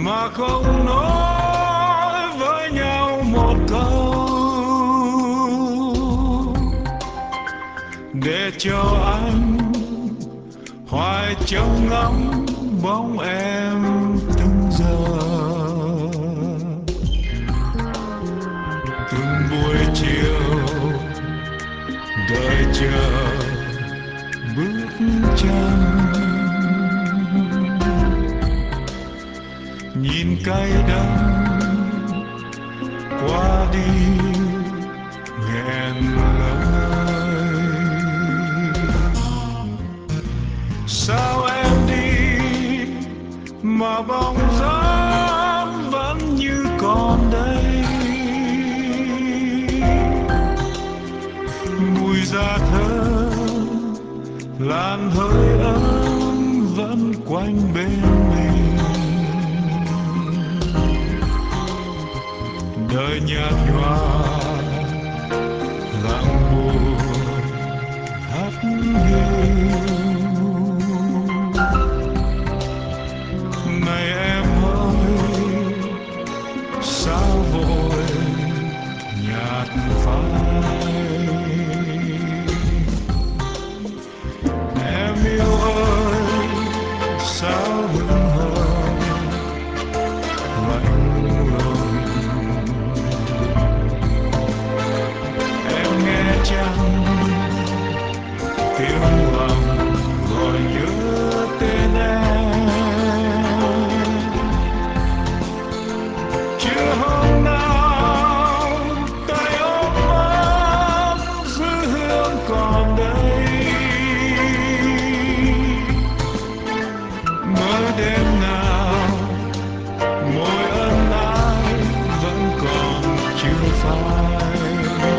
mà không nói với nhau một câu để cho anh hoài trông ngắm bóng em từng giờ, từng buổi chiều đợi chờ bước chân, nhìn cay đắng qua đi nghẹn lời. Sao em đi mà bóng dáng vẫn như còn đây, mùi da thơm làn hơi ấm vẫn quanh bên mình. Đời nhạt nhòa lặng buồn hắt hiu, này em ơi sao vội nhạt phai. Em yêu ơi sao hững hờ lạnh lùng, em nghe chăng tiếng lòng gọi nhớ tên em. Chưa hôm nào tay ôm ấp giữ hương còn đây, mới đêm nào môi ân ái vẫn còn chưa phai.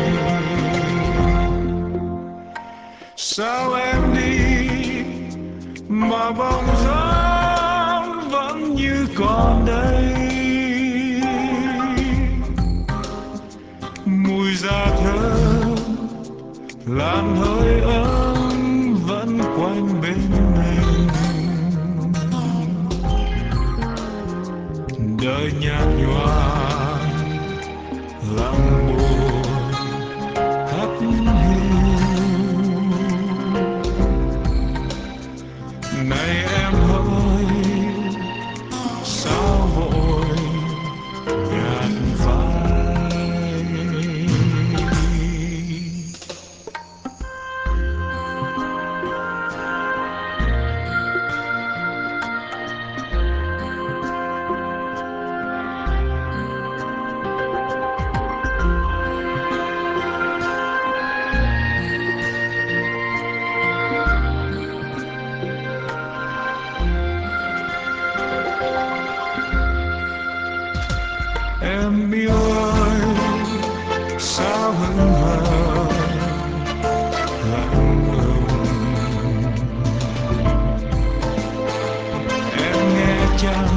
Sao em đi mà bóng dáng vẫn như còn đây, mùi da thơm làn hơi ấm vẫn quanh bên mình. Đời nhạt nhòa lặng buồn hắt hiu, này em ơi sao vội nhạt phai. Em yêu ơi sao hững hờ lặng lùng, em nghe chăng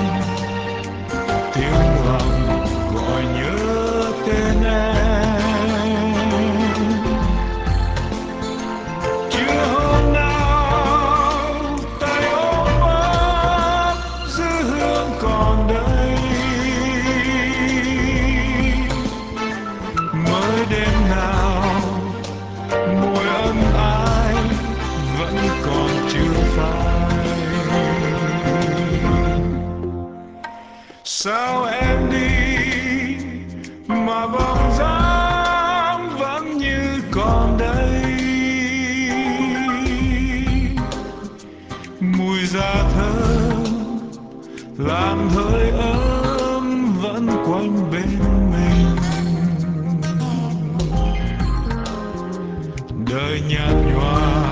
tiếng lòng gọi nhớ tên em. Chưa hôm nào tay ôm ấp giữ hương còn đây, mới đêm nào môi ân ái vẫn còn chưa phai. Sao em đi mà bóng dáng vẫn như còn đây, mùi da thơm làn hơi ấm vẫn quanh bên mình. Đời nhạt nhòa